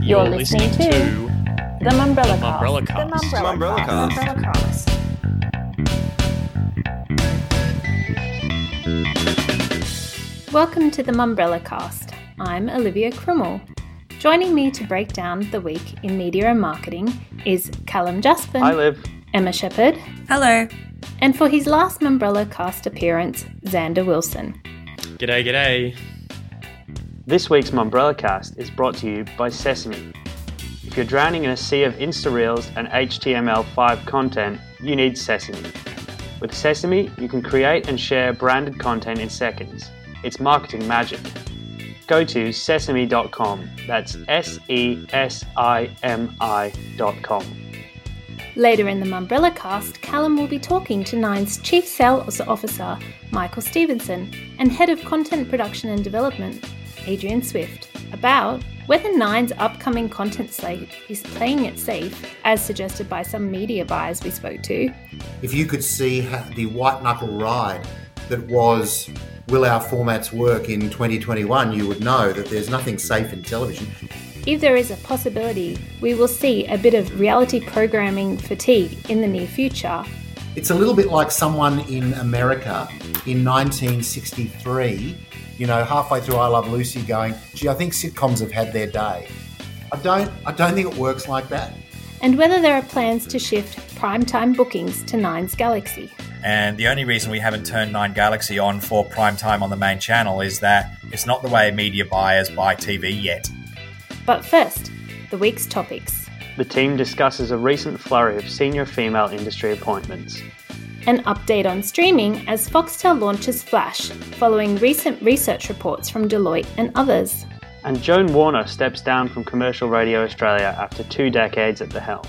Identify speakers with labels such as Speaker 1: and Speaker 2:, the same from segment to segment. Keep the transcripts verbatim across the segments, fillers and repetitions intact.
Speaker 1: You're listening to The Mumbrella
Speaker 2: The Mumbrella
Speaker 1: Cast.
Speaker 2: Cast.
Speaker 1: The Mumbrella Cast. Welcome to The Mumbrella Cast. I'm Olivia Krummel. Joining me to break down the week in media and marketing is Callum Jaspin.
Speaker 3: Hi, Liv.
Speaker 1: Emma Shepherd.
Speaker 4: Hello.
Speaker 1: And for his last Mumbrella Cast appearance, Xander Wilson.
Speaker 2: G'day, g'day.
Speaker 3: This week's Mumbrella Cast is brought to you by Sesame. If you're drowning in a sea of Insta Reels and H T M L five content, you need Sesame. With Sesame, you can create and share branded content in seconds. It's marketing magic. Go to sesame dot com. That's S E S I M I dot com.
Speaker 1: Later in the Mumbrella Cast, Callum will be talking to Nine's Chief Sales Officer, Michael Stevenson, and Head of Content Production and Development, Adrian Swift, about whether Nine's upcoming content slate is playing it safe, as suggested by some media buyers we spoke to.
Speaker 5: If you could see the white-knuckle ride that was Will Our Formats Work in twenty twenty-one, you would know that there's nothing safe in television.
Speaker 1: If there is a possibility, we will see a bit of reality programming fatigue in the near future.
Speaker 5: It's a little bit like someone in America in nineteen sixty-three, you know, halfway through I Love Lucy going, gee, I think sitcoms have had their day. I don't, I don't think it works like that.
Speaker 1: And whether there are plans to shift primetime bookings to Nine's Galaxy.
Speaker 4: And the only reason we haven't turned Nine Galaxy on for prime time on the main channel is that it's not the way media buyers buy T V yet.
Speaker 1: But first, the week's topics.
Speaker 3: The team discusses a recent flurry of senior female industry appointments.
Speaker 1: An update on streaming as Foxtel launches Flash, following recent research reports from Deloitte and others.
Speaker 3: And Joan Warner steps down from Commercial Radio Australia after two decades at the helm.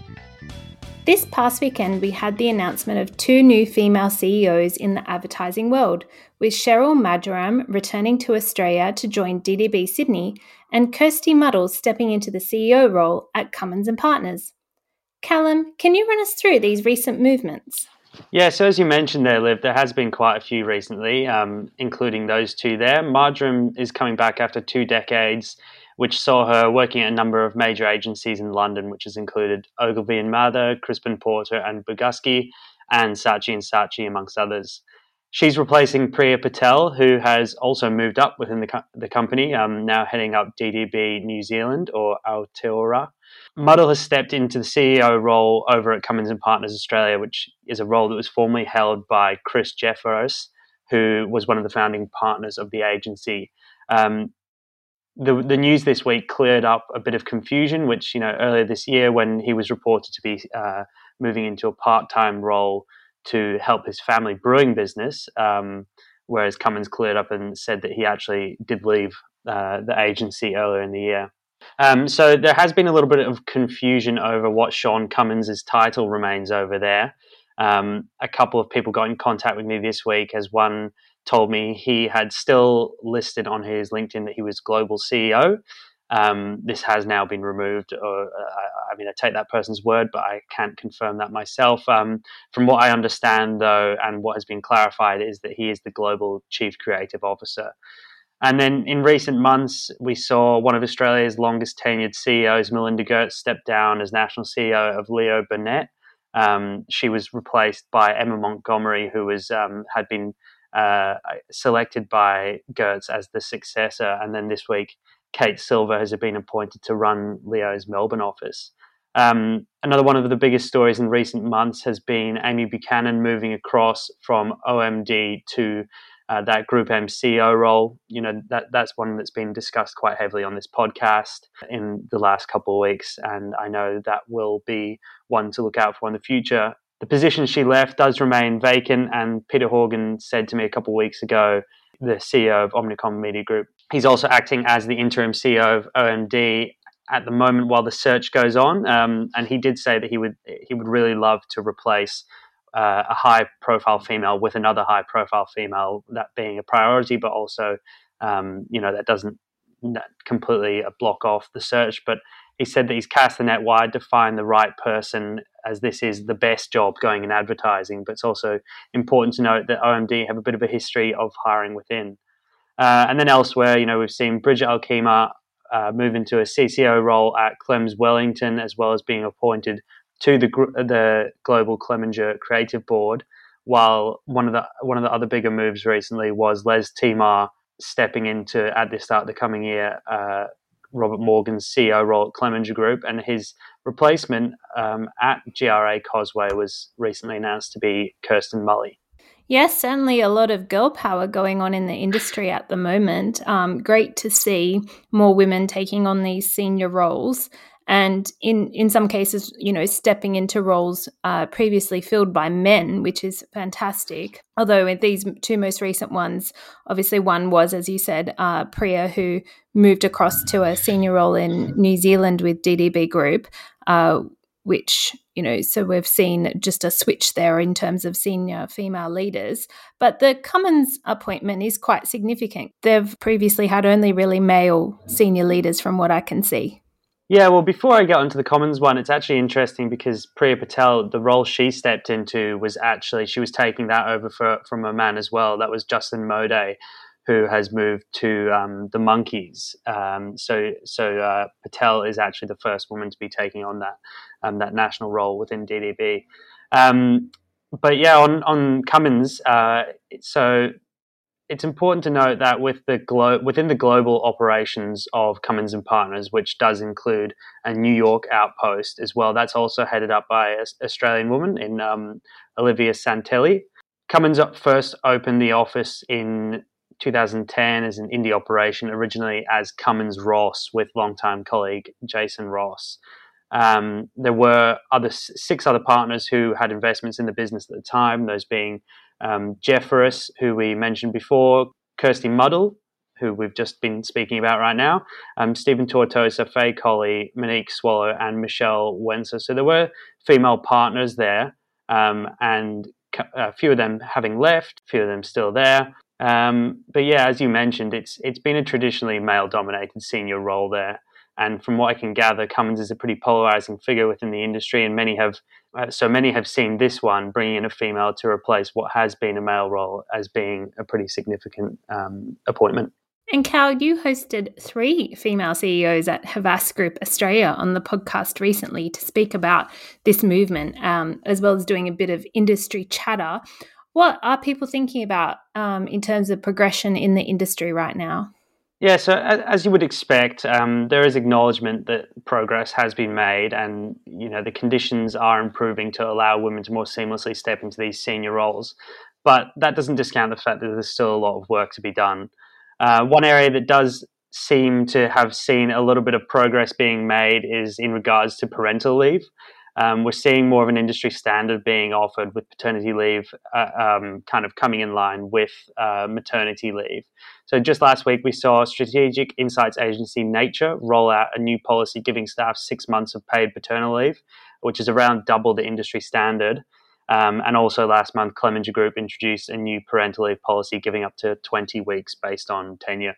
Speaker 1: This past weekend, we had the announcement of two new female C E Os in the advertising world, with Cheryl Maduram returning to Australia to join D D B Sydney and Kirsty Muddles stepping into the C E O role at Cummins and Partners. Callum, can you run us through these recent movements?
Speaker 3: Yeah, so as you mentioned there, Liv, there has been quite a few recently, um, including those two there. Marjoram is coming back after two decades, which saw her working at a number of major agencies in London, which has included Ogilvy and Mather, Crispin Porter and Bugusky, and Saatchi and Saatchi, amongst others. She's replacing Priya Patel, who has also moved up within the co- the company, um, now heading up D D B New Zealand, or Aotearoa. Muddle has stepped into the C E O role over at Cummins and Partners Australia, which is a role that was formerly held by Chris Jeffers, who was one of the founding partners of the agency. Um, the the news this week cleared up a bit of confusion, which, you know, earlier this year when he was reported to be uh, moving into a part-time role to help his family brewing business, um, whereas Cummins cleared up and said that he actually did leave uh, the agency earlier in the year. Um, so there has been a little bit of confusion over what Sean Cummins' title remains over there. Um, a couple of people got in contact with me this week, as one told me he had still listed on his LinkedIn that he was global C E O. Um, this has now been removed. Or, uh, I mean, I take that person's word, but I can't confirm that myself. Um, from what I understand, though, and what has been clarified, is that he is the global chief creative officer. And then in recent months, we saw one of Australia's longest tenured C E Os, Melinda Geertz, step down as national C E O of Leo Burnett. Um, she was replaced by Emma Montgomery, who was um, had been uh, selected by Geertz as the successor. And then this week, Kate Silver has been appointed to run Leo's Melbourne office. Um, another one of the biggest stories in recent months has been Amy Buchanan moving across from O M D to uh, that Group M C E O role. You know, that that's one that's been discussed quite heavily on this podcast in the last couple of weeks, and I know that will be one to look out for in the future. The position she left does remain vacant, and Peter Horgan said to me a couple of weeks ago, the C E O of Omnicom Media Group, he's also acting as the interim C E O of O M D at the moment while the search goes on. Um, and he did say that he would he would really love to replace uh, a high-profile female with another high-profile female, that being a priority, but also, um, you know, that doesn't completely block off the search. But he said that he's cast the net wide to find the right person, as this is the best job going in advertising. But it's also important to note that O M D have a bit of a history of hiring within. Uh, and then elsewhere, you know, we've seen Bridget Alkema uh, move into a C C O role at Clems Wellington, as well as being appointed to the the Global Clemenger Creative Board. While one of the one of the other bigger moves recently was Les Timar stepping into, at the start of the coming year, uh, Robert Morgan's C E O role at Clemenger Group, and his replacement um, at G R A Cosway was recently announced to be Kirsten Mully.
Speaker 1: Yes, certainly a lot of girl power going on in the industry at the moment. Um, great to see more women taking on these senior roles, and in, in some cases, you know, stepping into roles uh, previously filled by men, which is fantastic. Although with these two most recent ones, obviously one was, as you said, uh, Priya, who moved across to a senior role in New Zealand with D D B Group, uh, which, you know, so we've seen just a switch there in terms of senior female leaders. But the Cummins appointment is quite significant. They've previously had only really male senior leaders from what I can see.
Speaker 3: Yeah, well, before I get onto the Commons one, it's actually interesting because Priya Patel, the role she stepped into was actually, she was taking that over for, from a man as well. That was Justin Moday, who has moved to um, the Monkeys. Um, so so uh, Patel is actually the first woman to be taking on that um, that national role within D D B. Um, but yeah, on, on Cummins, uh, so it's important to note that with the glo- within the global operations of Cummins and Partners, which does include a New York outpost as well, that's also headed up by an Australian woman in um, Olivia Santelli. Cummins first opened the office in two thousand ten as an indie operation, originally as Cummins Ross with longtime colleague Jason Ross. Um, there were other six other partners who had investments in the business at the time, those being um, Jeff Ferris, who we mentioned before, Kirsty Muddle, who we've just been speaking about right now, um, Stephen Tortosa, Faye Colley, Monique Swallow, and Michelle Wenser. So there were female partners there, um, and a few of them having left, a few of them still there. Um, but yeah, as you mentioned, it's it's been a traditionally male-dominated senior role there. And from what I can gather, Cummins is a pretty polarizing figure within the industry, and many have uh, so many have seen this one bringing in a female to replace what has been a male role as being a pretty significant um, appointment.
Speaker 1: And Cal, you hosted three female C E Os at Havas Group Australia on the podcast recently to speak about this movement, um, as well as doing a bit of industry chatter. What are people thinking about um, in terms of progression in the industry right now?
Speaker 3: Yeah, so as you would expect, um, there is acknowledgement that progress has been made, and you know the conditions are improving to allow women to more seamlessly step into these senior roles. But that doesn't discount the fact that there's still a lot of work to be done. Uh, one area that does seem to have seen a little bit of progress being made is in regards to parental leave. Um, we're seeing more of an industry standard being offered with paternity leave uh, um, kind of coming in line with uh, maternity leave. So just last week, we saw strategic insights agency Nature roll out a new policy giving staff six months of paid paternal leave, which is around double the industry standard. Um, and also last month, Clemenger Group introduced a new parental leave policy giving up to twenty weeks based on tenure.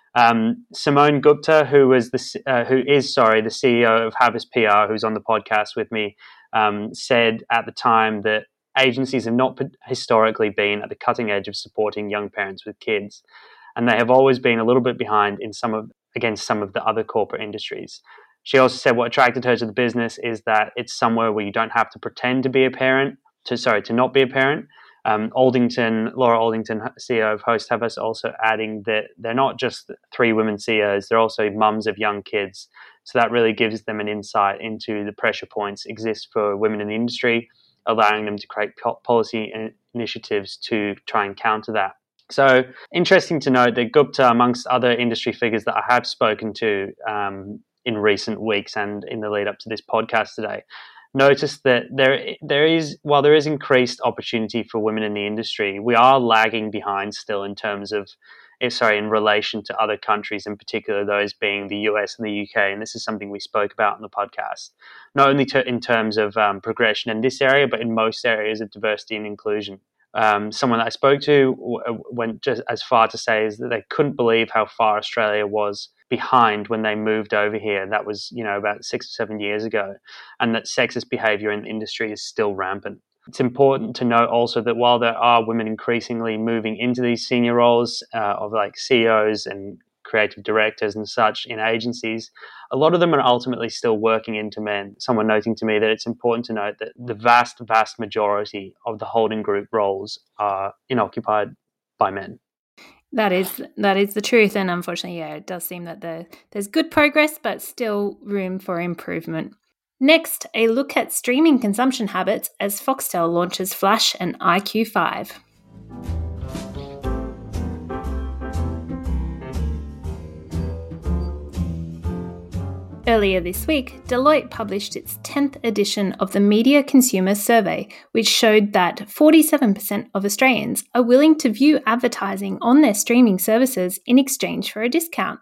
Speaker 3: Um, Simone Gupta, who was the uh, who is sorry the C E O of Havas P R, who's on the podcast with me, um, said at the time that agencies have not historically been at the cutting edge of supporting young parents with kids, and they have always been a little bit behind in some of against some of the other corporate industries. She also said what attracted her to the business is that it's somewhere where you don't have to pretend to be a parent, to sorry to not be a parent. Um, Aldington, Laura Aldington, C E O of Host Havas, also adding that they're not just three women C E Os, they're also mums of young kids. So that really gives them an insight into the pressure points exist for women in the industry, allowing them to create policy initiatives to try and counter that. So interesting to note that Gupta, amongst other industry figures that I have spoken to um, in recent weeks and in the lead up to this podcast today, noticed that there there is while there is increased opportunity for women in the industry, we are lagging behind still in terms of sorry in relation to other countries, in particular those being the U S and the U K. And this is something we spoke about in the podcast, not only to, in terms of um, progression in this area, but in most areas of diversity and inclusion. Um, someone that I spoke to w- went just as far to say is that they couldn't believe how far Australia was behind when they moved over here. That was, you know, about six or seven years ago, and that sexist behaviour in the industry is still rampant. It's important to note also that while there are women increasingly moving into these senior roles uh, of like C E Os and creative directors and such in agencies, a lot of them are ultimately still working into men. Someone noting to me that it's important to note that the vast, vast majority of the holding group roles are inoccupied by men.
Speaker 1: That is that is the truth, and unfortunately, yeah, it does seem that the, there's good progress, but still room for improvement. Next, a look at streaming consumption habits as Foxtel launches Flash and I Q five. Earlier this week, Deloitte published its tenth edition of the Media Consumer Survey, which showed that forty-seven percent of Australians are willing to view advertising on their streaming services in exchange for a discount.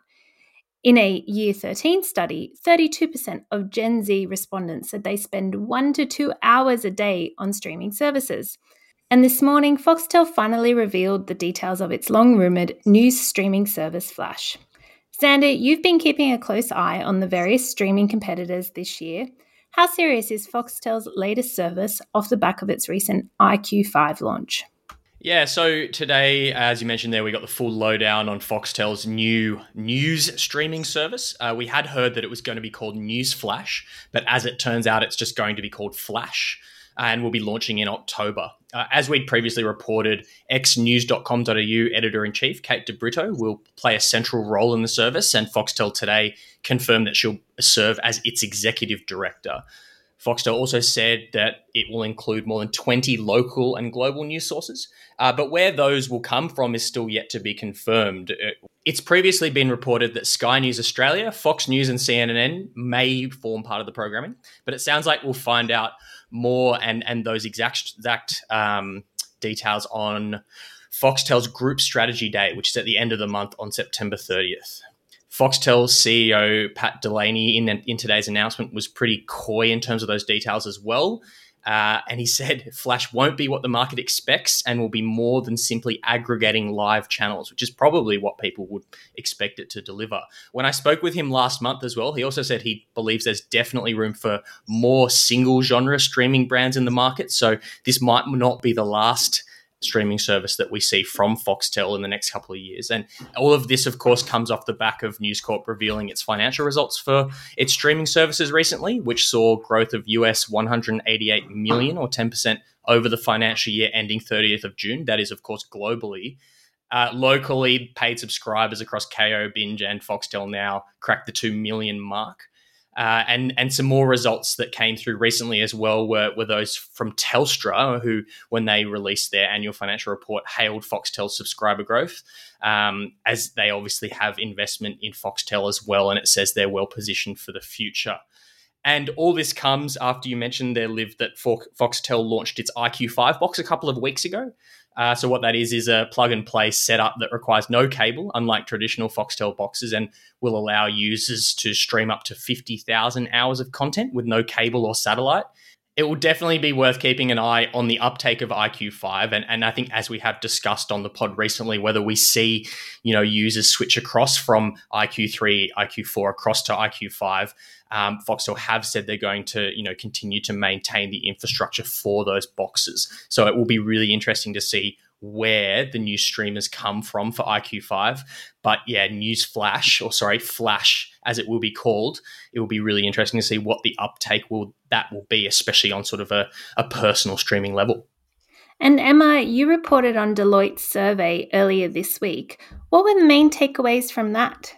Speaker 1: In a Year thirteen study, thirty-two percent of Gen Z respondents said they spend one to two hours a day on streaming services. And this morning, Foxtel finally revealed the details of its long-rumoured news streaming service Flash. Xander, you've been keeping a close eye on the various streaming competitors this year. How serious is Foxtel's latest service off the back of its recent I Q five launch?
Speaker 2: Yeah, so today, as you mentioned there, we got the full lowdown on Foxtel's new news streaming service. Uh, we had heard that it was going to be called News Flash, but as it turns out, it's just going to be called Flash, and will be launching in October. Uh, as we'd previously reported, ex news dot com dot a u editor-in-chief Kate De Brito will play a central role in the service, and Foxtel today confirmed that she'll serve as its executive director. Foxtel also said that it will include more than twenty local and global news sources, uh, but where those will come from is still yet to be confirmed. It's previously been reported that Sky News Australia, Fox News and C N N may form part of the programming, but it sounds like we'll find out more and, and those exact, exact um, details on Foxtel's Group Strategy Day, which is at the end of the month on September thirtieth. Foxtel's C E O, Pat Delaney, in, in today's announcement was pretty coy in terms of those details as well. Uh, and he said Flash won't be what the market expects and will be more than simply aggregating live channels, which is probably what people would expect it to deliver. When I spoke with him last month as well, he also said he believes there's definitely room for more single genre streaming brands in the market. So this might not be the last streaming service that we see from Foxtel in the next couple of years. And all of this, of course, comes off the back of News Corp revealing its financial results for its streaming services recently, which saw growth of U S one hundred eighty-eight million or ten percent over the financial year ending thirtieth of June. That is, of course, globally. Uh, locally, paid subscribers across K O, Binge and Foxtel Now cracked the two million mark. Uh, and and some more results that came through recently as well were, were those from Telstra, who, when they released their annual financial report, hailed Foxtel's subscriber growth, um, as they obviously have investment in Foxtel as well, and it says they're well positioned for the future. And all this comes after you mentioned there, Liv, that Foxtel launched its I Q five box a couple of weeks ago. Uh, so what that is is a plug-and-play setup that requires no cable, unlike traditional Foxtel boxes, and will allow users to stream up to fifty thousand hours of content with no cable or satellite. It will definitely be worth keeping an eye on the uptake of I Q five, and, and I think as we have discussed on the pod recently, whether we see, you know, users switch across from I Q three, I Q four across to I Q five. Um, Foxtel have said they're going to, you know, continue to maintain the infrastructure for those boxes. So it will be really interesting to see where the new streamers come from for I Q five. But yeah, News Flash, or sorry, Flash, as it will be called, it will be really interesting to see what the uptake will that will be, especially on sort of a, a personal streaming level.
Speaker 1: And Emma, you reported on Deloitte's survey earlier this week. What were the main takeaways from that?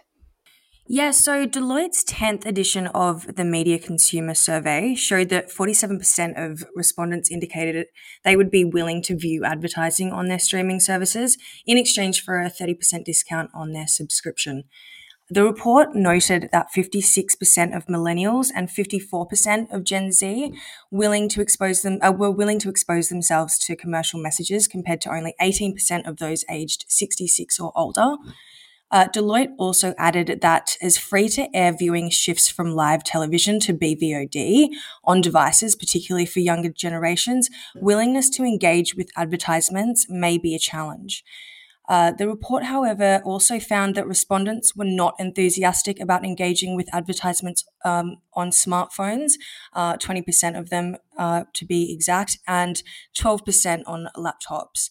Speaker 6: Yeah, so Deloitte's tenth edition of the Media Consumer Survey showed that forty-seven percent of respondents indicated they would be willing to view advertising on their streaming services in exchange for a thirty percent discount on their subscription. The report noted that fifty-six percent of millennials and fifty-four percent of Gen Z willing to expose them uh, were willing to expose themselves to commercial messages, compared to only eighteen percent of those aged sixty-six or older. Uh, Deloitte also added that as free-to-air viewing shifts from live television to B V O D on devices, particularly for younger generations, willingness to engage with advertisements may be a challenge. Uh, the report, however, also found that respondents were not enthusiastic about engaging with advertisements um, on smartphones, uh, twenty percent of them uh, to be exact, and twelve percent on laptops.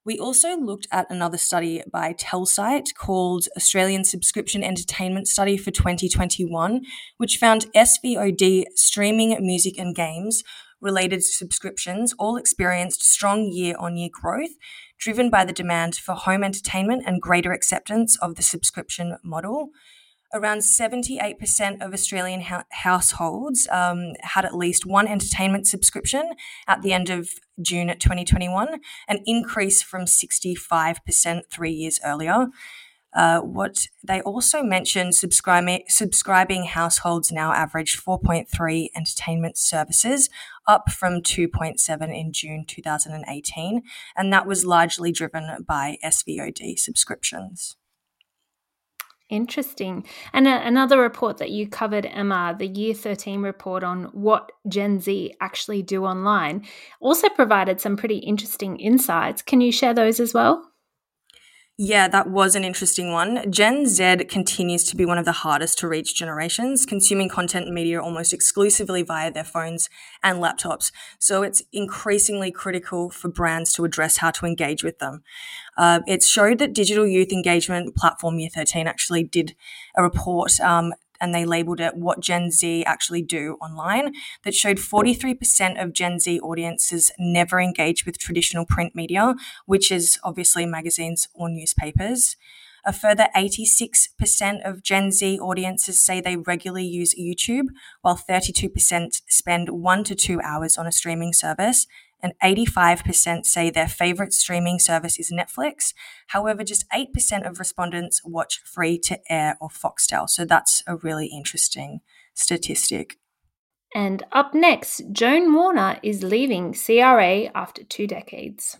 Speaker 6: We also looked at another study by Telsyte called Australian Subscription Entertainment Study for twenty twenty-one, which found S V O D, streaming, music and games related subscriptions all experienced strong year-on-year growth, driven by the demand for home entertainment and greater acceptance of the subscription model. Around seventy-eight percent of Australian ha- households um, had at least one entertainment subscription at the end of June twenty twenty-one, an increase from sixty-five percent three years earlier. Uh, what they also mentioned, subscribing, subscribing households now average four point three entertainment services, up from two point seven in June two thousand eighteen, and that was largely driven by S V O D subscriptions.
Speaker 1: Interesting. And a, another report that you covered, Emma, the Year thirteen report on what Gen Z actually do online, also provided some pretty interesting insights. Can you share those as well?
Speaker 6: Yeah, that was an interesting one. Gen Z continues to be one of the hardest to reach generations, consuming content and media almost exclusively via their phones and laptops. So it's increasingly critical for brands to address how to engage with them. Uh, it showed that digital youth engagement platform Year thirteen actually did a report um, and they labelled it What Gen Z Actually Do Online, that showed forty-three percent of Gen Z audiences never engage with traditional print media, which is obviously magazines or newspapers. A further eighty-six percent of Gen Z audiences say they regularly use YouTube, while thirty-two percent spend one to two hours on a streaming service, and eighty-five percent say their favourite streaming service is Netflix. However, just eight percent of respondents watch free-to-air or Foxtel. So that's a really interesting statistic.
Speaker 1: And up next, Joan Warner is leaving C R A after two decades.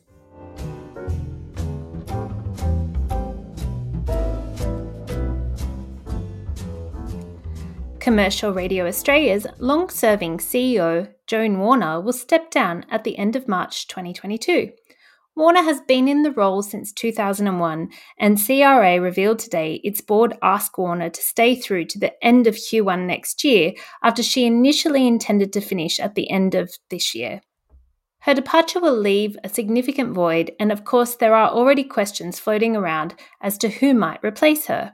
Speaker 1: Commercial Radio Australia's long-serving C E O, Joan Warner, will step down at the end of March twenty twenty-two. Warner has been in the role since two thousand one, and C R A revealed today its board asked Warner to stay through to the end of Q one next year after she initially intended to finish at the end of this year. Her departure will leave a significant void, and of course there are already questions floating around as to who might replace her.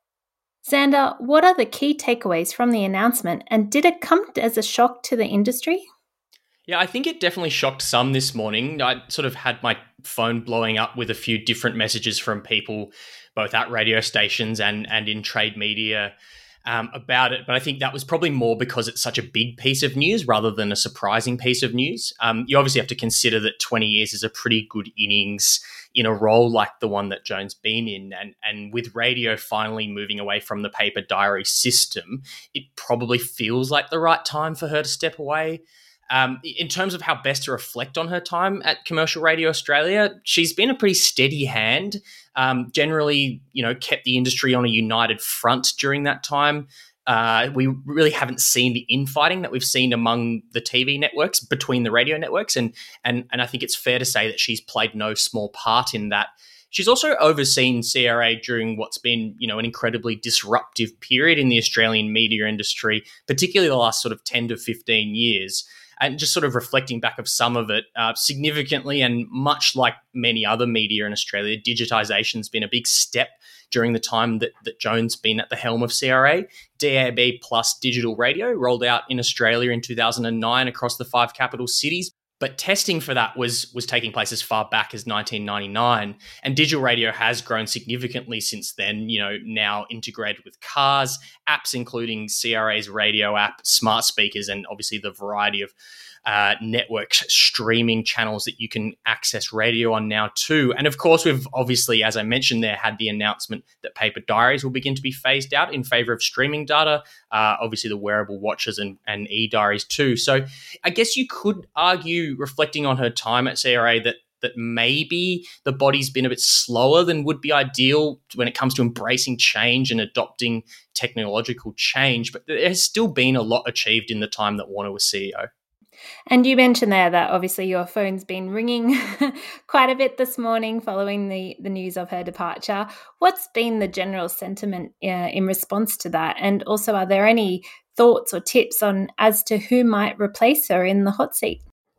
Speaker 1: Xander, what are the key takeaways from the announcement, and did it come as a shock to the industry?
Speaker 2: Yeah, I think it definitely shocked some this morning. I sort of had my phone blowing up with a few different messages from people, both at radio stations and, and in trade media, um, about it. But I think that was probably more because it's such a big piece of news rather than a surprising piece of news. Um, you obviously have to consider that twenty years is a pretty good innings in a role like the one that Joan's been in. And, and with radio finally moving away from the paper diary system, it probably feels like the right time for her to step away. Um, in terms of how best to reflect on her time at Commercial Radio Australia, she's been a pretty steady hand, um, generally, you know, kept the industry on a united front during that time. Uh, we really haven't seen the infighting that we've seen among the T V networks, between the radio networks, and and and I think it's fair to say that she's played no small part in that. She's also overseen C R A during what's been, you know, an incredibly disruptive period in the Australian media industry, particularly the last sort of ten to fifteen years. And just sort of reflecting back of some of it, uh, significantly, and much like many other media in Australia, digitisation's been a big step during the time that, that Joan's been at the helm of C R A. D A B plus digital radio rolled out in Australia in two thousand nine across the five capital cities. But testing for that was was taking place as far back as nineteen ninety-nine, and digital radio has grown significantly since then, you know, now integrated with cars, apps including C R A's radio app, smart speakers, and obviously the variety of uh, network streaming channels that you can access radio on now too. And of course, we've obviously, as I mentioned there, had the announcement that paper diaries will begin to be phased out in favour of streaming data, uh, obviously the wearable watches and, and e-diaries too. So I guess you could argue, reflecting on her time at C R A, that that maybe the body's been a bit slower than would be ideal when it comes to embracing change and adopting technological change. But there has still been a lot achieved in the time that Warner was C E O.
Speaker 1: And you mentioned there that obviously your phone's been ringing quite a bit this morning following the, the news of her departure. What's been the general sentiment uh, in response to that? And also, are there any thoughts or tips on as to who might replace her in the hot seat?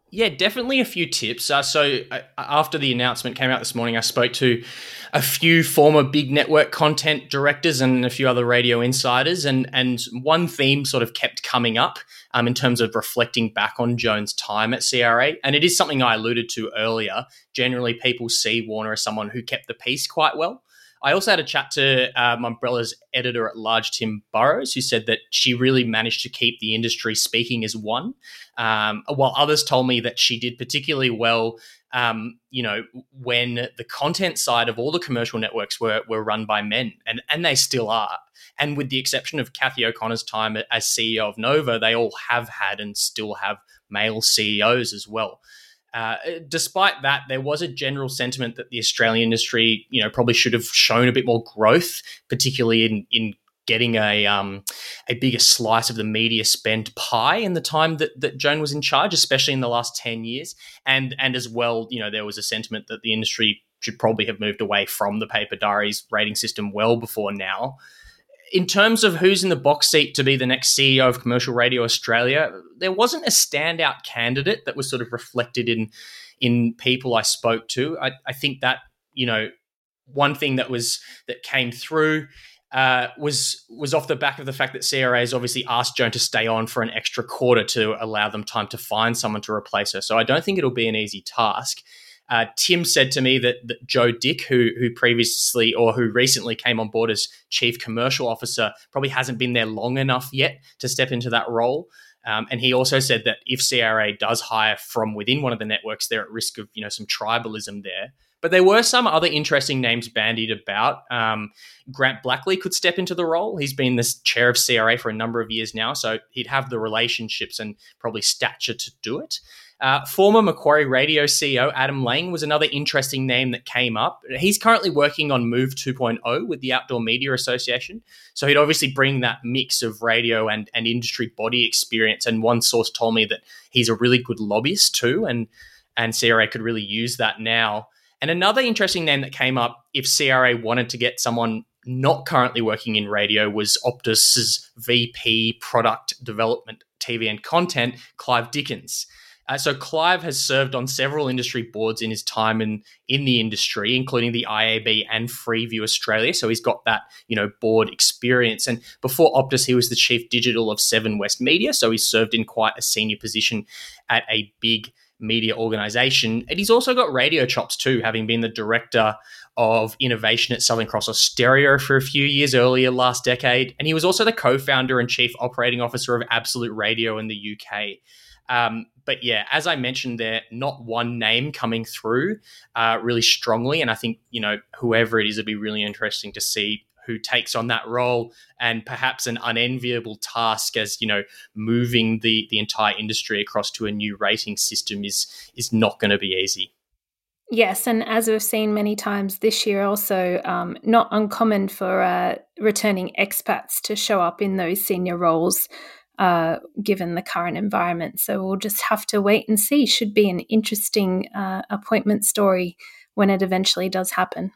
Speaker 2: Yeah, definitely a few tips. Uh, so uh, after the announcement came out this morning, I spoke to a few former big network content directors and a few other radio insiders, and and one theme sort of kept coming up um, in terms of reflecting back on Joan's time at C R A, and it is something I alluded to earlier. Generally, people see Warner as someone who kept the peace quite well. I also had a chat to um, Umbrella's editor at large, Tim Burrows, who said that she really managed to keep the industry speaking as one, um, while others told me that she did particularly well, um, you know, when the content side of all the commercial networks were were run by men, and, and they still are. And with the exception of Kathy O'Connor's time as C E O of Nova, they all have had and still have male C E Os as well. Uh, despite that, there was a general sentiment that the Australian industry, you know, probably should have shown a bit more growth, particularly in in getting a um, a bigger slice of the media spend pie in the time that that Joan was in charge, especially in the last ten years. And and as well, you know, there was a sentiment that the industry should probably have moved away from the paper diaries rating system well before now. In terms of who's in the box seat to be the next C E O of Commercial Radio Australia, there wasn't a standout candidate that was sort of reflected in in people I spoke to. I, I think that, you know, one thing that was that came through uh, was was off the back of the fact that C R A has obviously asked Joan to stay on for an extra quarter to allow them time to find someone to replace her. So I don't think it'll be an easy task. Uh, Tim said to me that, that Joe Dick, who who previously or who recently came on board as Chief Commercial Officer, probably hasn't been there long enough yet to step into that role. Um, and he also said that if C R A does hire from within one of the networks, they're at risk of, you know, some tribalism there. But there were some other interesting names bandied about. Um, Grant Blackley could step into the role. He's been the chair of C R A for a number of years now, so he'd have the relationships and probably stature to do it. Uh, former Macquarie Radio C E O Adam Lang was another interesting name that came up. He's currently working on Move two point oh with the Outdoor Media Association. So he'd obviously bring that mix of radio and, and industry body experience. And one source told me that he's a really good lobbyist too, and, and C R A could really use that now. And another interesting name that came up if C R A wanted to get someone not currently working in radio was Optus's V P Product Development, T V and Content, Clive Dickens. Uh, so Clive has served on several industry boards in his time in, in the industry, including the I A B and Freeview Australia. So he's got that, you know, board experience. And before Optus, he was the chief digital of Seven West Media. So he's served in quite a senior position at a big media organization. And he's also got radio chops too, having been the director of innovation at Southern Cross Austereo for a few years earlier last decade. And he was also the co-founder and chief operating officer of Absolute Radio in the U K. Um, but yeah, as I mentioned there, not one name coming through uh, really strongly. And I think, you know, whoever it is, it'll be really interesting to see who takes on that role, and perhaps an unenviable task as, you know, moving the, the entire industry across to a new rating system is, is not going to be easy.
Speaker 1: Yes, and as we've seen many times this year also, um, not uncommon for uh, returning expats to show up in those senior roles, Uh, given the current environment. So we'll just have to wait and see. Should be an interesting uh, appointment story when it eventually does happen.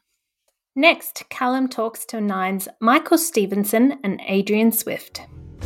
Speaker 1: Next, Callum talks to Nine's Michael Stevenson and Adrian Swift.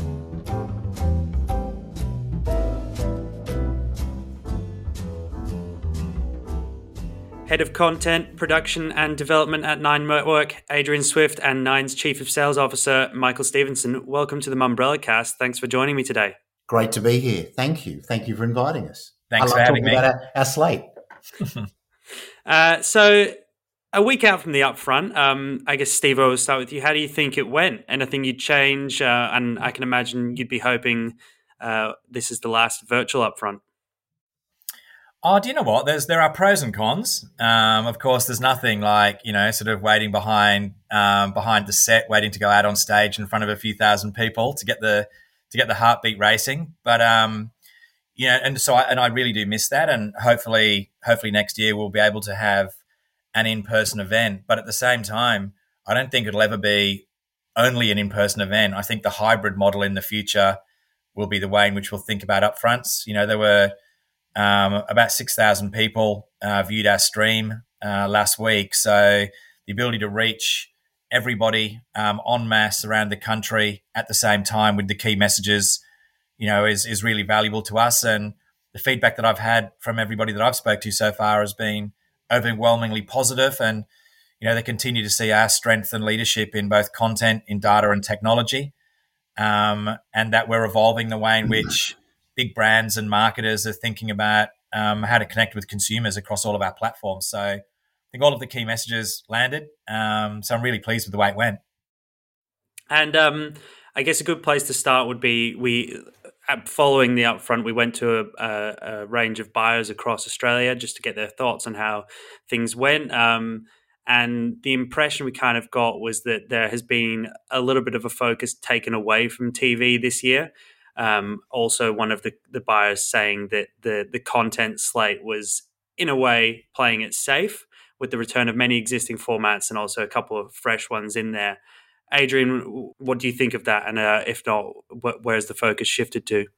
Speaker 7: Head of Content, Production and Development at Nine Network, Adrian Swift, and Nine's Chief of Sales Officer, Michael Stevenson. Welcome to the Mumbrella Cast. Thanks for joining me today.
Speaker 5: Great to be here. Thank you. Thank you for inviting us.
Speaker 4: Thanks
Speaker 5: I
Speaker 4: for
Speaker 5: love
Speaker 4: having
Speaker 5: talking
Speaker 4: me.
Speaker 5: about our, our slate.
Speaker 7: uh, so, a week out from the upfront, um, I guess, Steve, I will start with you. How do you think it went? Anything you'd change? Uh, and I can imagine you'd be hoping uh, this is the last virtual upfront.
Speaker 4: Oh, do you know what? There's there are pros and cons. Um, of course, there's nothing like, you know, sort of waiting behind um, behind the set, waiting to go out on stage in front of a few thousand people to get the to get the heartbeat racing. But um, you know, and so I, and I really do miss that. And hopefully, hopefully next year we'll be able to have an in-person event. But at the same time, I don't think it'll ever be only an in-person event. I think the hybrid model in the future will be the way in which we'll think about upfronts. You know, there were Um, about six thousand people uh, viewed our stream uh, last week. So the ability to reach everybody um, en masse around the country at the same time with the key messages, you know, is is really valuable to us. And the feedback that I've had from everybody that I've spoke to so far has been overwhelmingly positive, and you know they continue to see our strength and leadership in both content, in data and technology, um, and that we're evolving the way in which big brands and marketers are thinking about um, how to connect with consumers across all of our platforms. So I think all of the key messages landed. Um, so I'm really pleased with the way it went.
Speaker 7: And um, I guess a good place to start would be we, following the upfront, we went to a, a, a range of buyers across Australia just to get their thoughts on how things went. Um, and the impression we kind of got was that there has been a little bit of a focus taken away from T V this year. Um, also, one of the, the buyers saying that the, the content slate was, in a way, playing it safe with the return of many existing formats and also a couple of fresh ones in there. Adrian, what do you think of that? And uh, if not, wh- where's the focus shifted to?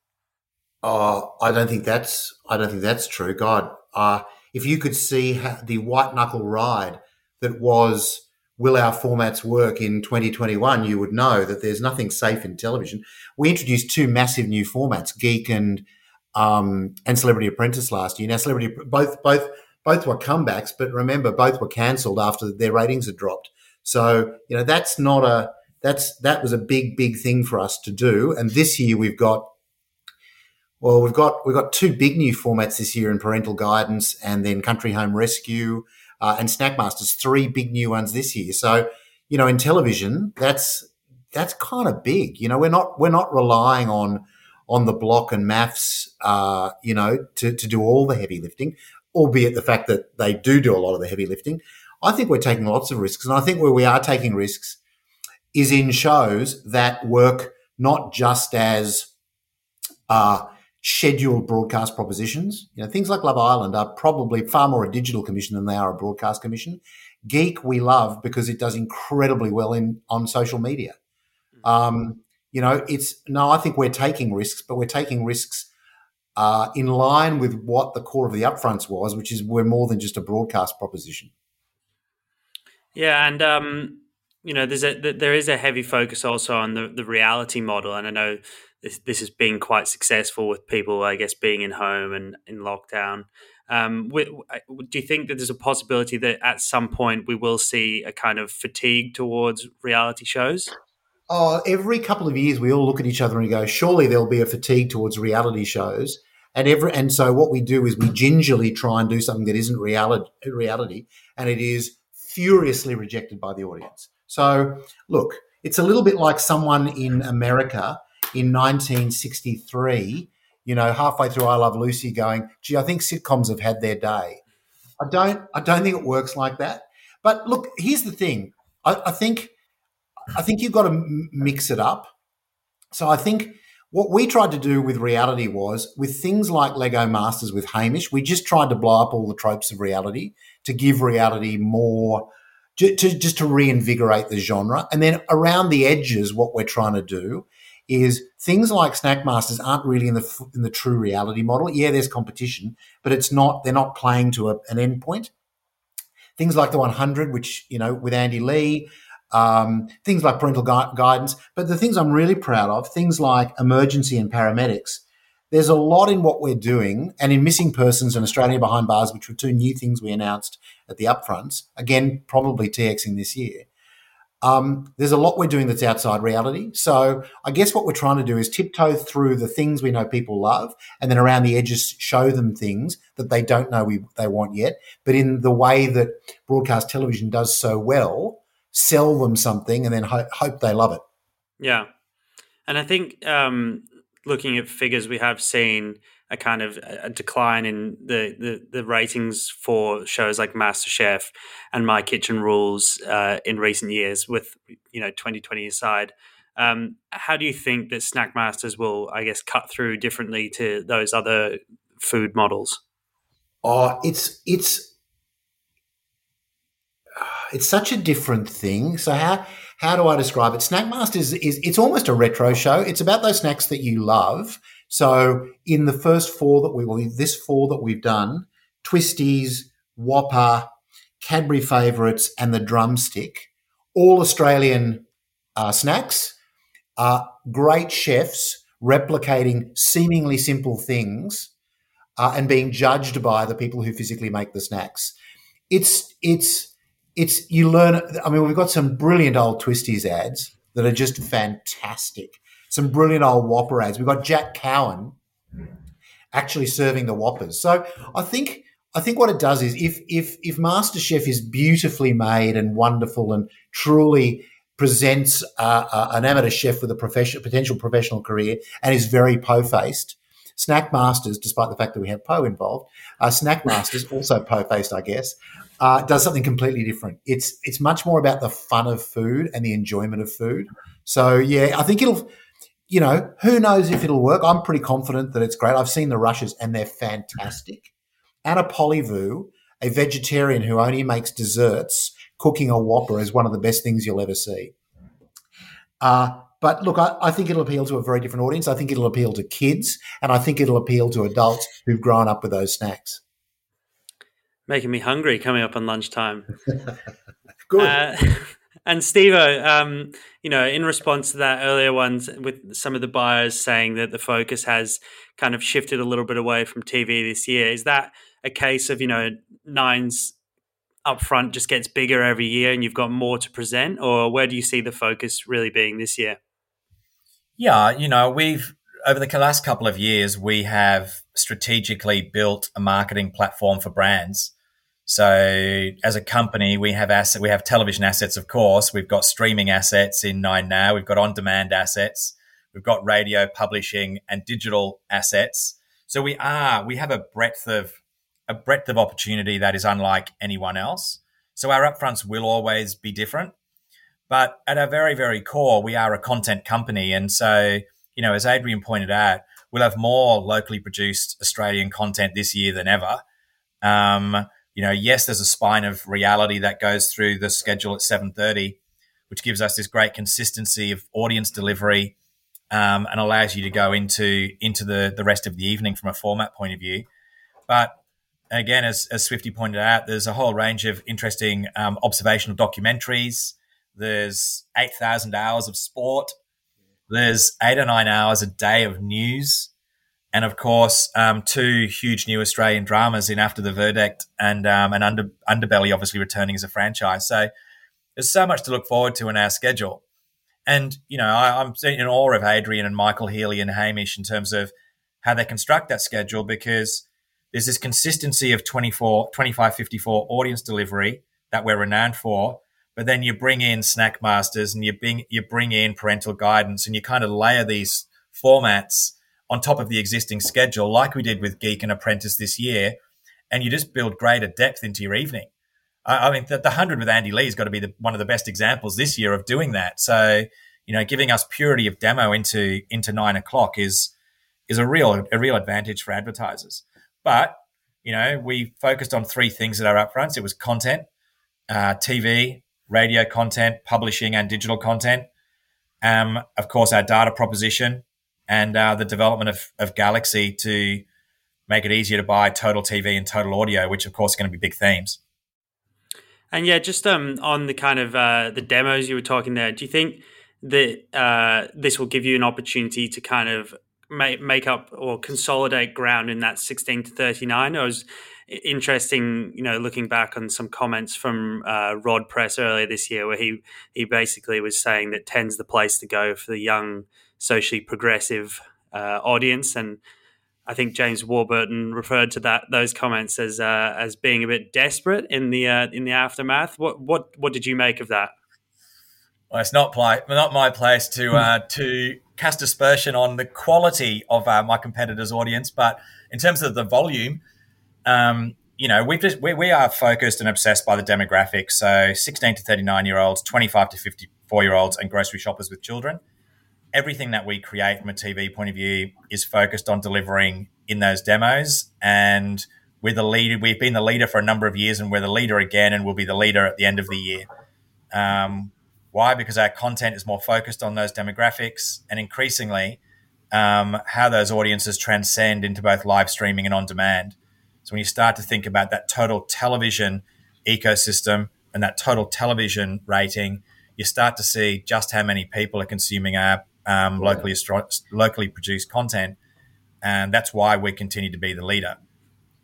Speaker 5: Oh, I don't think that's I don't think that's true. God, uh, if you could see how the white knuckle ride that was will our formats work in twenty twenty-one, you would know that there's nothing safe in television. We introduced two massive new formats, Geek and um, and Celebrity Apprentice last year. Now, Celebrity both both both were comebacks, but remember, both were cancelled after their ratings had dropped. So you know that's not a that's that was a big big thing for us to do. And this year we've got well we've got we've got two big new formats this year in Parental Guidance and then Country Home Rescue. Uh, and Snackmasters, three big new ones this year. So, you know, in television, that's that's kind of big. You know, we're not we're not relying on on the block and maths, uh, you know, to to do all the heavy lifting, albeit the fact that they do do a lot of the heavy lifting. I think we're taking lots of risks, and I think where we are taking risks is in shows that work not just as uh, scheduled broadcast propositions. You know, things like Love Island are probably far more a digital commission than they are a broadcast commission. Geek we love because it does incredibly well in on social media. Um, you know, it's no, I think we're taking risks, but we're taking risks uh, in line with what the core of the upfronts was, which is we're more than just a broadcast proposition.
Speaker 7: Yeah, and um, you know, there's a there is a heavy focus also on the the reality model, and I know this this has been quite successful with people, I guess, being in home and in lockdown. Um, do you think that there's a possibility that at some point we will see a kind of fatigue towards reality shows?
Speaker 5: Oh, every couple of years we all look at each other and go, surely there'll be a fatigue towards reality shows. And every and so what we do is we gingerly try and do something that isn't reality, reality, and it is furiously rejected by the audience. So, look, it's a little bit like someone in America in nineteen sixty-three, you know, halfway through I Love Lucy going, gee, I think sitcoms have had their day. I don't I don't think it works like that. But look, here's the thing. I, I think I think you've got to m- mix it up. So I think what we tried to do with reality was, with things like Lego Masters with Hamish, we just tried to blow up all the tropes of reality to give reality more, to, to just to reinvigorate the genre. And then around the edges, what we're trying to do is things like Snackmasters aren't really in the in the true reality model. Yeah, there's competition, but it's not. They're not playing to a, an endpoint. Things like the one hundred, which you know, with Andy Lee, um, things like Parental Gui- Guidance. But the things I'm really proud of, things like Emergency and Paramedics. There's a lot in what we're doing, and in Missing Persons and Australia Behind Bars, which were two new things we announced at the upfronts. Again, probably TXing this year. Um, there's a lot we're doing that's outside reality. So I guess what we're trying to do is tiptoe through the things we know people love, and then around the edges show them things that they don't know we, they want yet, but in the way that broadcast television does so well, sell them something and then ho- hope they love it.
Speaker 7: Yeah. And I think um, looking at figures, we have seen a kind of a decline in the, the, the ratings for shows like MasterChef and My Kitchen Rules uh, in recent years, with, you know, twenty twenty aside. Um, how do you think that Snackmasters will, I guess, cut through differently to those other food models?
Speaker 5: Oh, it's it's it's such a different thing. So how how do I describe it? Snackmasters is, is it's almost a retro show. It's about those snacks that you love. So in the first four that we will, this four that we've done, Twisties, Whopper, Cadbury Favourites, and the Drumstick, all Australian uh, snacks, uh, great chefs replicating seemingly simple things uh, and being judged by the people who physically make the snacks. It's it's it's you learn. I mean, we've got some brilliant old Twisties ads that are just fantastic. Some brilliant old Whopper ads. We've got Jack Cowan actually serving the Whoppers. So I think I think what it does is if if if MasterChef is beautifully made and wonderful and truly presents uh, uh, an amateur chef with a profession, potential professional career and is very po-faced, Snack Masters, despite the fact that we have Po involved, uh, Snack Masters, also po-faced, I guess, uh, does something completely different. It's it's much more about the fun of food and the enjoyment of food. So, yeah, I think it'll, you know, who knows if it'll work. I'm pretty confident that it's great. I've seen the rushes and they're fantastic. Anna Polyvu, a vegetarian who only makes desserts, cooking a Whopper is one of the best things you'll ever see. Uh, but look, I, I think it'll appeal to a very different audience. I think it'll appeal to kids, and I think it'll appeal to adults who've grown up with those snacks.
Speaker 7: Making me hungry coming up on lunchtime.
Speaker 5: Good.
Speaker 7: Uh, and Steve-O, um, you know, in response to that earlier ones with some of the buyers saying that the focus has kind of shifted a little bit away from T V this year, is that a case of, you know, Nine's upfront just gets bigger every year and you've got more to present, or where do you see the focus really being this year?
Speaker 4: Yeah, you know, we've, over the last couple of years, we have strategically built a marketing platform for brands. So as a company, we have asset, we have television assets, of course. We've got streaming assets in Nine Now. We've got on-demand assets. We've got radio, publishing, and digital assets. So we are, we have a breadth of a breadth of opportunity that is unlike anyone else. So our upfronts will always be different. But at our very, very core, we are a content company. And so, you know, as Adrian pointed out, we'll have more locally produced Australian content this year than ever. Um, you know, yes, there's a spine of reality that goes through the schedule at seven thirty, which gives us this great consistency of audience delivery um, and allows you to go into, into the, the rest of the evening from a format point of view. But again, as, as Swifty pointed out, there's a whole range of interesting um, observational documentaries. There's eight thousand hours of sport. There's eight or nine hours a day of news. And, of course, um, two huge new Australian dramas in After the Verdict and um, and Under, Underbelly obviously returning as a franchise. So there's so much to look forward to in our schedule. And, you know, I, I'm in awe of Adrian and Michael Healy and Hamish in terms of how they construct that schedule, because there's this consistency of twenty-four, twenty-five fifty-four audience delivery that we're renowned for, but then you bring in Snack Masters and you bring, you bring in parental guidance and you kind of layer these formats on top of the existing schedule like we did with Geek and Apprentice this year, and you just build greater depth into your evening. I, I mean, the, the one hundred with Andy Lee has got to be the, one of the best examples this year of doing that. So, you know, giving us purity of demo into into nine o'clock is is a real a real advantage for advertisers. But, you know, we focused on three things at our upfronts. It was content, uh, T V, radio content, publishing and digital content. Um, of course, our data proposition and uh, the development of, of Galaxy to make it easier to buy total T V and total audio, which, of course, are going to be big themes.
Speaker 7: And, yeah, just um, on the kind of uh, the demos you were talking there, do you think that uh, this will give you an opportunity to kind of make, make up or consolidate ground in that sixteen to thirty-nine? It was interesting, you know, looking back on some comments from uh, Rod Press earlier this year, where he he basically was saying that ten's the place to go for the young, socially progressive uh, audience. And I think James Warburton referred to that those comments as uh, as being a bit desperate in the uh, in the aftermath. What what what did you make of that?
Speaker 4: Well, it's not play, not my place to uh, to cast aspersion on the quality of uh, my competitors' audience, but in terms of the volume, um, you know, we've just we, we are focused and obsessed by the demographics. So, sixteen to thirty-nine year olds, twenty-five to fifty-four year olds, and grocery shoppers with children. Everything that we create from a T V point of view is focused on delivering in those demos, and we're the leader. We've been the leader for a number of years, and we're the leader again, and we'll be the leader at the end of the year. Um, Why? Because our content is more focused on those demographics, and increasingly um, how those audiences transcend into both live streaming and on demand. So when you start to think about that total television ecosystem and that total television rating, you start to see just how many people are consuming our um, locally locally produced content, and that's why we continue to be the leader.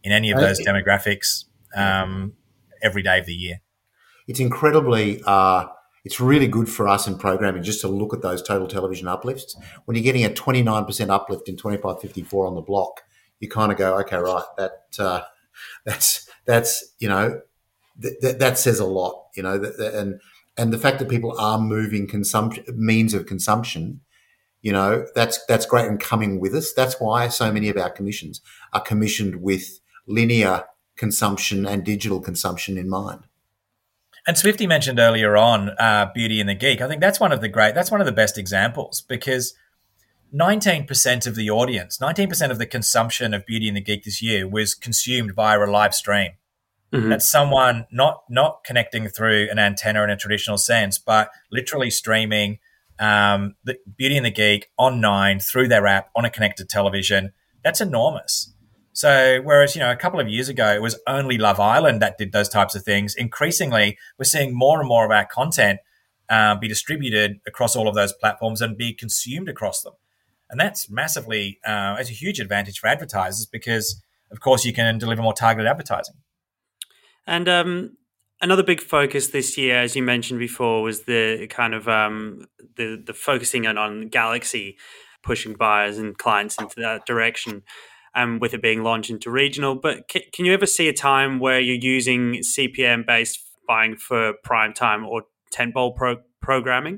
Speaker 4: in any of those demographics um, every day of the year.
Speaker 5: It's incredibly, uh, it's really good for us in programming just to look at those total television uplifts. When you're getting a twenty-nine percent uplift in twenty-five fifty-four on the block, you kind of go, okay, right, that uh, that's that's you know th- th- that says a lot, you know, th- th- and and the fact that people are moving consumption means of consumption, you know, that's that's great and coming with us. That's why so many of our commissions are commissioned with linear consumption and digital consumption in mind.
Speaker 4: And Swifty mentioned earlier on uh, Beauty and the Geek. I think that's one of the great, that's one of the best examples, because nineteen percent of the audience, nineteen percent of the consumption of Beauty and the Geek this year was consumed via a live stream. Mm-hmm. That's someone not not connecting through an antenna in a traditional sense, but literally streaming um, the Beauty and the Geek on Nine through their app on a connected television. That's enormous. So whereas, you know, a couple of years ago, it was only Love Island that did those types of things, increasingly we're seeing more and more of our content uh, be distributed across all of those platforms and be consumed across them. And that's massively, uh, it's a huge advantage for advertisers because, of course, you can deliver more targeted advertising.
Speaker 7: And um, another big focus this year, as you mentioned before, was the kind of um, the, the focusing on, on Galaxy, pushing buyers and clients into that direction. Um, with it being launched into regional. But can, can you ever see a time where you're using C P M-based buying for primetime or tentpole pro- programming?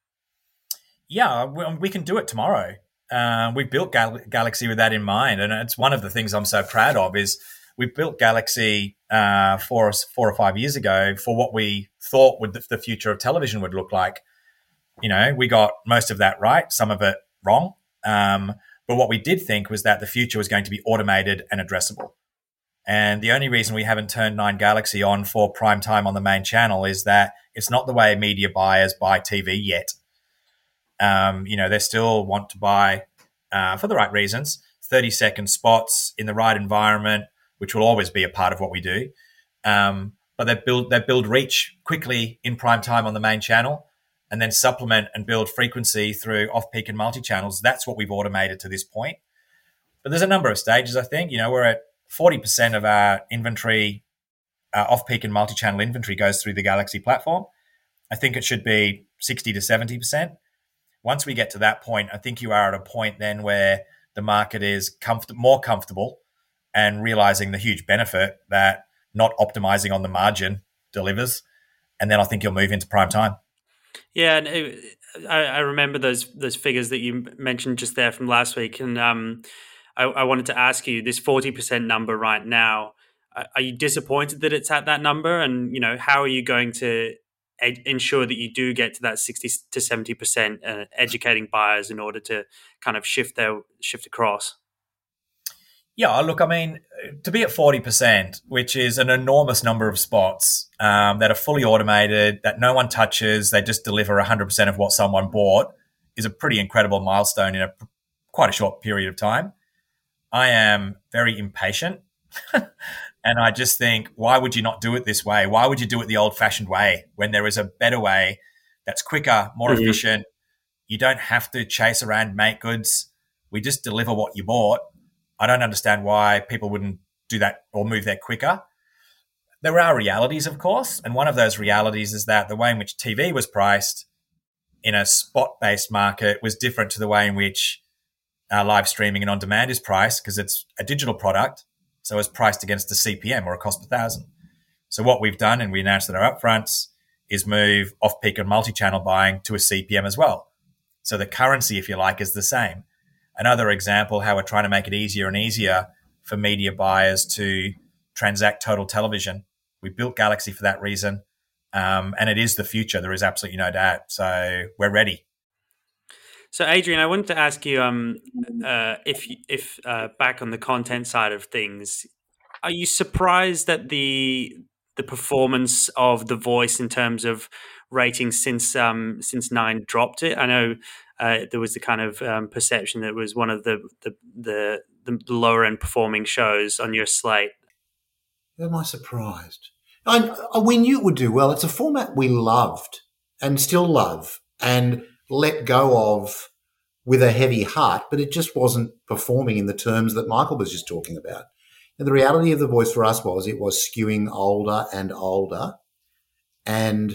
Speaker 4: Yeah, we, we can do it tomorrow. Uh, we built Gal- Galaxy with that in mind, and it's one of the things I'm so proud of is we built Galaxy uh, four, four or five years ago for what we thought would the, the future of television would look like. You know, we got most of that right, some of it wrong. Um, But what we did think was that the future was going to be automated and addressable. And the only reason we haven't turned Nine Galaxy on for prime time on the main channel is that it's not the way media buyers buy T V yet. Um, you know, they still want to buy, uh, for the right reasons, thirty-second spots in the right environment, which will always be a part of what we do. Um, but they build they build reach quickly in prime time on the main channel, and then supplement and build frequency through off-peak and multi-channels. That's what we've automated to this point. But there's a number of stages, I think. You know, we're at forty percent of our inventory, uh, off-peak and multi-channel inventory goes through the Galaxy platform. I think it should be sixty to seventy percent. Once we get to that point, I think you are at a point then where the market is comfort- more comfortable and realizing the huge benefit that not optimizing on the margin delivers. And then I think you'll move into prime time.
Speaker 7: Yeah, and it, I, I remember those those figures that you mentioned just there from last week, and um, I, I wanted to ask you this forty percent number right now. Are you disappointed that it's at that number? And you know, how are you going to ed- ensure that you do get to that sixty to seventy percent, uh, educating buyers in order to kind of shift their shift across?
Speaker 4: Yeah, look, I mean, to be at forty percent, which is an enormous number of spots um, that are fully automated, that no one touches, they just deliver one hundred percent of what someone bought, is a pretty incredible milestone in a quite a short period of time. I am very impatient, and I just think, why would you not do it this way? Why would you do it the old-fashioned way when there is a better way that's quicker, more mm-hmm. efficient? You don't have to chase around make goods. We just deliver what you bought. I don't understand why people wouldn't do that or move there quicker. There are realities, of course, and one of those realities is that the way in which T V was priced in a spot-based market was different to the way in which uh, live streaming and on-demand is priced, because it's a digital product, so it's priced against a C P M or a cost per thousand. So what we've done, and we announced at our upfronts, is move off-peak and multi-channel buying to a C P M as well. So the currency, if you like, is the same. Another example, how we're trying to make it easier and easier for media buyers to transact total television. We built Galaxy for that reason, um, and it is the future. There is absolutely no doubt. So we're ready.
Speaker 7: So, Adrian, I wanted to ask you um, uh, if, if uh, back on the content side of things, are you surprised at the the performance of The Voice in terms of ratings since um, since Nine dropped it? I know uh, there was the kind of um, perception that it was one of the the, the the lower end performing shows on your slate.
Speaker 5: Am I surprised? I, I, we knew it would do well. It's a format we loved and still love and let go of with a heavy heart, but it just wasn't performing in the terms that Michael was just talking about. And the reality of The Voice for us was it was skewing older and older. And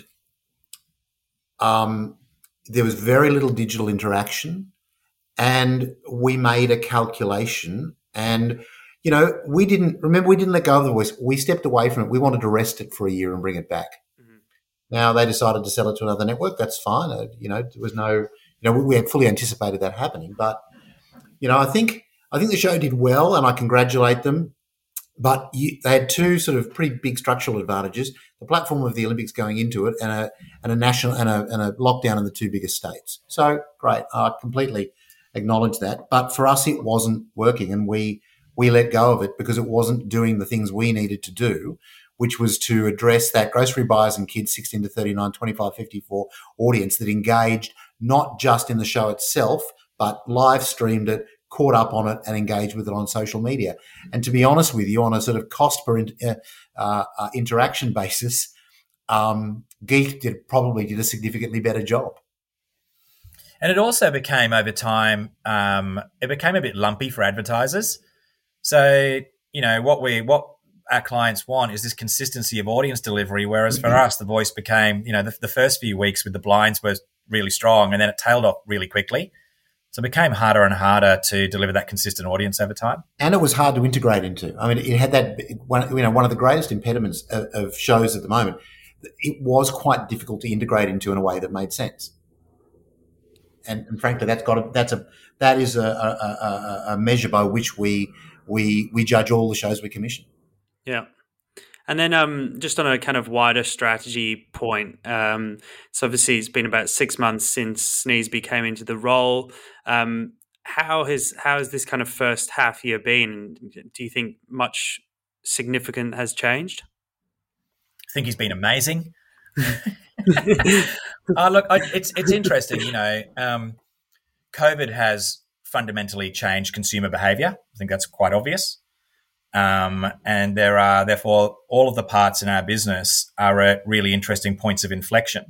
Speaker 5: um, there was very little digital interaction. And we made a calculation. And, you know, we didn't, remember, we didn't let go of The Voice. We stepped away from it. We wanted to rest it for a year and bring it back. Mm-hmm. Now they decided to sell it to another network. That's fine. Uh, you know, there was no, you know, we, we had fully anticipated that happening. But, you know, I think, I think the show did well and I congratulate them. But you, they had two sort of pretty big structural advantages: the platform of the Olympics going into it, and a and a national and a, and a lockdown in the two biggest states. So great, I completely acknowledge that. But for us, it wasn't working, and we we let go of it because it wasn't doing the things we needed to do, which was to address that grocery buyers and kids sixteen to thirty-nine, twenty-five, fifty-four audience that engaged not just in the show itself, but live streamed it, caught up on it and engaged with it on social media. And to be honest with you, on a sort of cost per in, uh, uh, interaction basis, um, Geek did probably did a significantly better job.
Speaker 4: And it also became, over time, um, it became a bit lumpy for advertisers. So, you know, what we what our clients want is this consistency of audience delivery, whereas for mm-hmm. us, The Voice became, you know, the, the first few weeks with the blinds was really strong, and then it tailed off really quickly. So it became harder and harder to deliver that consistent audience over time. And
Speaker 5: it was hard to integrate into. I mean, it had that, one, you know, one of the greatest impediments of, of shows at the moment. It was quite difficult to integrate into in a way that made sense. And, and frankly, that's got a, that's a that is a, a, a measure by which we we we judge all the shows we commission.
Speaker 7: Yeah. And then um, just on a kind of wider strategy point, um, so obviously it's been about six months since Sneesby came into the role. Um, how has how has this kind of first half year been? Do you think much significant has changed?
Speaker 4: I think he's been amazing. uh, look, I, it's it's interesting. You know, um, COVID has fundamentally changed consumer behaviour. I think that's quite obvious. Um, and there are, therefore, all of the parts in our business are at really interesting points of inflection.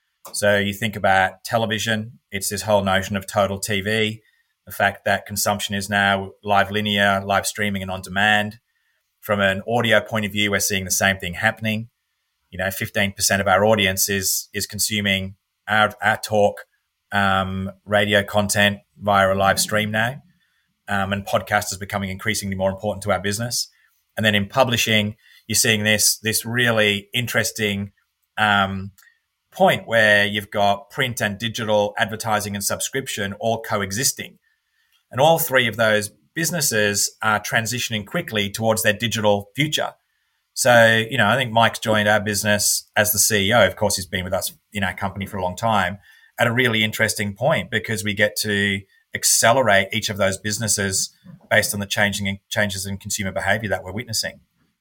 Speaker 4: So you think about television, it's this whole notion of total T V, the fact that consumption is now live linear, live streaming and on demand. From an audio point of view, we're seeing the same thing happening. You know, fifteen percent of our audience is is consuming our, our talk, um, radio content via a live stream now. Um, and podcast is becoming increasingly more important to our business. And then in publishing, you're seeing this this really interesting um, point where you've got print and digital advertising and subscription all coexisting. And all three of those businesses are transitioning quickly towards their digital future. So, you know, I think Mike's joined our business as the C E O. Of course, he's been with us in our company for a long time, at a really interesting point, because we get to accelerate each of those businesses based on the changing changes in consumer behaviour that we're witnessing.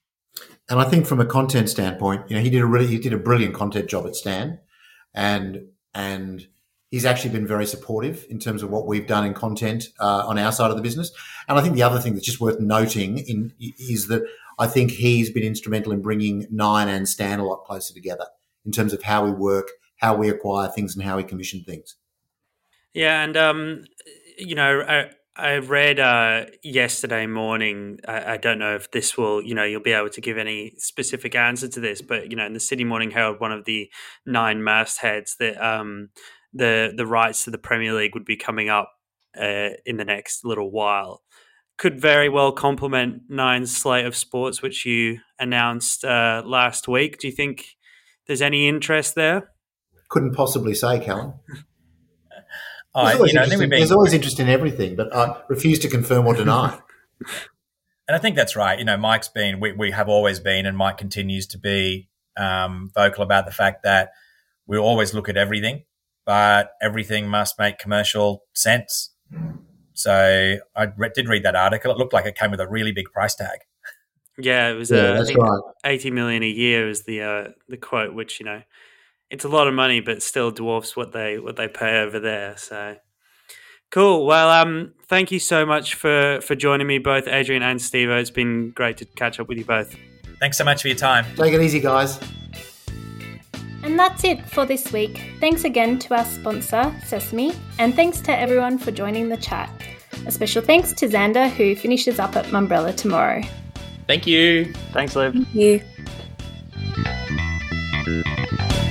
Speaker 5: And I think from a content standpoint, you know, he did a really he did a brilliant content job at Stan, and and he's actually been very supportive in terms of what we've done in content uh, on our side of the business. And I think the other thing that's just worth noting in is that I think he's been instrumental in bringing Nine and Stan a lot closer together in terms of how we work, how we acquire things, and how we commission things.
Speaker 7: Yeah, and um, you know, I, I read uh, yesterday morning. I, I don't know if this will, you know, you'll be able to give any specific answer to this, but you know, in the Sydney Morning Herald, one of the Nine mastheads, that um, the the rights to the Premier League would be coming up uh, in the next little while. Could very well complement Nine's slate of sports, which you announced uh, last week. Do you think there's any interest there?
Speaker 5: Couldn't possibly say, Callum.
Speaker 4: Oh,
Speaker 5: there's, always
Speaker 4: you know, I think
Speaker 5: been... there's always interest in everything, but I refuse to confirm or deny.
Speaker 4: And I think that's right. You know, Mike's been, we, we have always been, and Mike continues to be um, vocal about the fact that we always look at everything, but everything must make commercial sense. So I re- did read that article. It looked like it came with a really big price tag.
Speaker 7: Yeah, it was
Speaker 5: yeah,
Speaker 7: uh,
Speaker 5: that's
Speaker 7: I think
Speaker 5: right.
Speaker 7: eighty million a year is the uh, the quote, which, you know, it's a lot of money, but still dwarfs what they what they pay over there. So cool. Well, um, thank you so much for, for joining me, both Adrian and Steve-O. It's been great to catch up with you both.
Speaker 4: Thanks so much for your time.
Speaker 5: Take it easy, guys.
Speaker 1: And that's it for this week. Thanks again to our sponsor, Sesame, and thanks to everyone for joining the chat. A special thanks to Xander, who finishes up at Mumbrella tomorrow.
Speaker 2: Thank you.
Speaker 3: Thanks, Liv.
Speaker 6: Thank you.